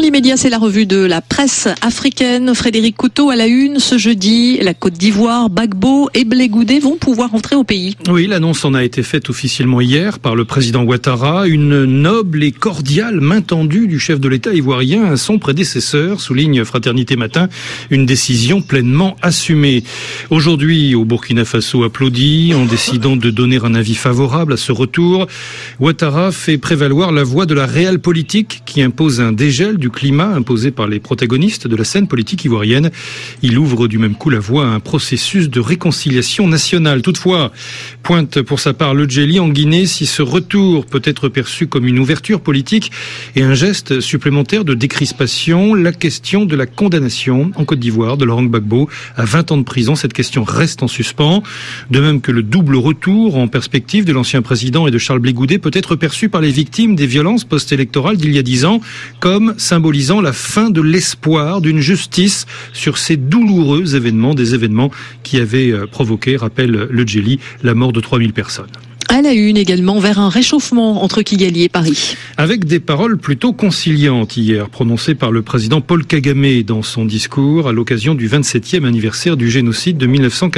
l'immédiat, c'est la revue de la presse africaine. Frédéric Couteau à la une ce jeudi. La Côte d'Ivoire, Gbagbo et Blé Goudé vont pouvoir entrer au pays. Oui, l'annonce en a été faite officiellement hier par le président Ouattara. Une noble et cordiale main tendue du chef de l'État ivoirien à son prédécesseur, souligne Fraternité Matin. Une décision pleinement assumée. Aujourd'hui, au Burkina Faso applaudit en décidant de donner un avis favorable à ce retour. Ouattara fait prévaloir la voie de la réelle politique qui impose un dégel du climat imposé par les protagonistes de la scène politique ivoirienne. Il ouvre du même coup la voie à un processus de réconciliation nationale. Toutefois, pointe pour sa part le Djeli en Guinée si ce retour peut être perçu comme une ouverture politique et un geste supplémentaire de décrispation. La question de la condamnation en Côte d'Ivoire de Laurent Gbagbo à 20 ans de prison, cette question reste en suspens. De même que le double retour en perspective de l'ancien président et de Charles Blé Goudé peut être perçu par les victimes des violences post-électorales d'il y a 10 ans comme symbolisant la fin de l'espoir d'une justice sur ces douloureux événements, des événements qui avaient provoqué, rappelle le Djeli, la mort de 3000 personnes. À la une également, vers un réchauffement entre Kigali et Paris. Avec des paroles plutôt conciliantes hier, prononcées par le président Paul Kagame dans son discours à l'occasion du 27e anniversaire du génocide de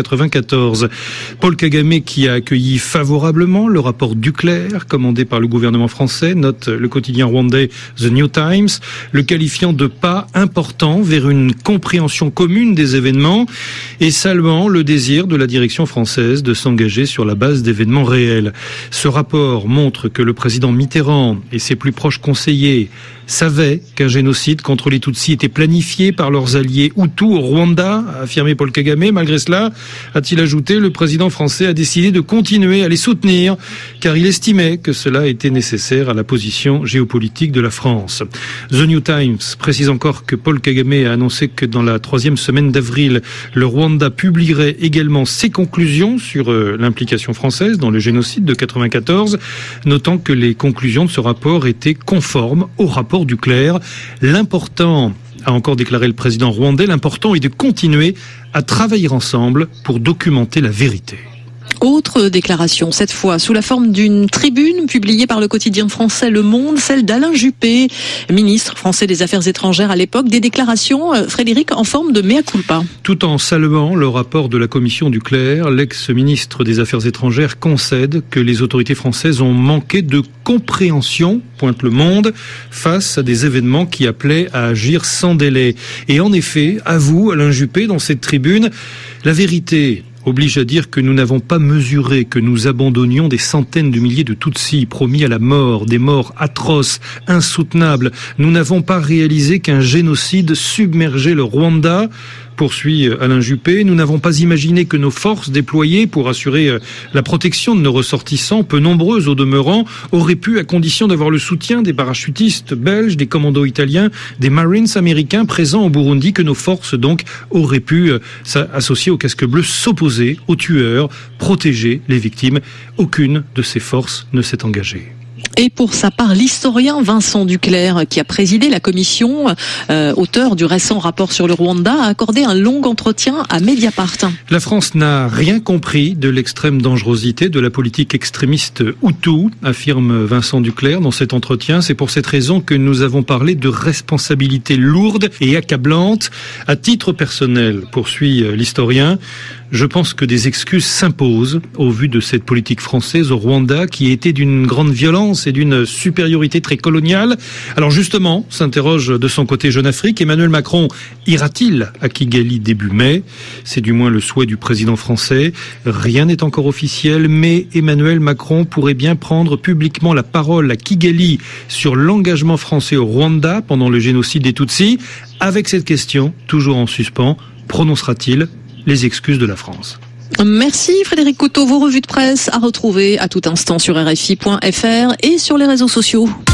1994. Paul Kagame qui a accueilli favorablement le rapport Duclerc, commandé par le gouvernement français, note le quotidien rwandais The New Times, le qualifiant de pas important vers une compréhension commune des événements et saluant le désir de la direction française de s'engager sur la base d'événements réels. Ce rapport montre que le président Mitterrand et ses plus proches conseillers savaient qu'un génocide contre les Tutsis était planifié par leurs alliés Hutus au Rwanda, a affirmé Paul Kagame. Malgré cela, a-t-il ajouté, le président français a décidé de continuer à les soutenir car il estimait que cela était nécessaire à la position géopolitique de la France. The New Times précise encore que Paul Kagame a annoncé que dans la 3e semaine d'avril, le Rwanda publierait également ses conclusions sur l'implication française dans le génocide de 94, notant que les conclusions de ce rapport étaient conformes au rapport Duclerc. L'important, a encore déclaré le président rwandais, l'important est de continuer à travailler ensemble pour documenter la vérité. Autre déclaration, cette fois sous la forme d'une tribune publiée par le quotidien français Le Monde, celle d'Alain Juppé, ministre français des Affaires étrangères à l'époque. Des déclarations, Frédéric, en forme de mea culpa. Tout en saluant le rapport de la commission Duclerc, l'ex-ministre des Affaires étrangères concède que les autorités françaises ont manqué de compréhension, pointe Le Monde, face à des événements qui appelaient à agir sans délai. Et en effet, avoue Alain Juppé dans cette tribune, la vérité oblige à dire que nous n'avons pas mesuré que nous abandonnions des centaines de milliers de Tutsis promis à la mort, des morts atroces, insoutenables. Nous n'avons pas réalisé qu'un génocide submergeait le Rwanda, poursuit Alain Juppé. Nous n'avons pas imaginé que nos forces déployées pour assurer la protection de nos ressortissants, peu nombreuses au demeurant, auraient pu, à condition d'avoir le soutien des parachutistes belges, des commandos italiens, des Marines américains présents au Burundi, que nos forces donc auraient pu s'associer aux casques bleus, s'opposer aux tueurs, protéger les victimes. Aucune de ces forces ne s'est engagée. Et pour sa part, l'historien Vincent Duclerc, qui a présidé la commission, auteur du récent rapport sur le Rwanda, a accordé un long entretien à Mediapart. La France n'a rien compris de l'extrême dangerosité de la politique extrémiste Hutu, affirme Vincent Duclerc dans cet entretien. C'est pour cette raison que nous avons parlé de responsabilité lourde et accablante. À titre personnel, poursuit l'historien, je pense que des excuses s'imposent au vu de cette politique française au Rwanda qui était d'une grande violence et d'une supériorité très coloniale. Alors justement, s'interroge de son côté Jeune Afrique, Emmanuel Macron ira-t-il à Kigali début mai? C'est du moins le souhait du président français. Rien n'est encore officiel, mais Emmanuel Macron pourrait bien prendre publiquement la parole à Kigali sur l'engagement français au Rwanda pendant le génocide des Tutsis. Avec cette question, toujours en suspens, prononcera-t-il les excuses de la France? Merci Frédéric Couteau. Vos revues de presse à retrouver à tout instant sur RFI.fr et sur les réseaux sociaux.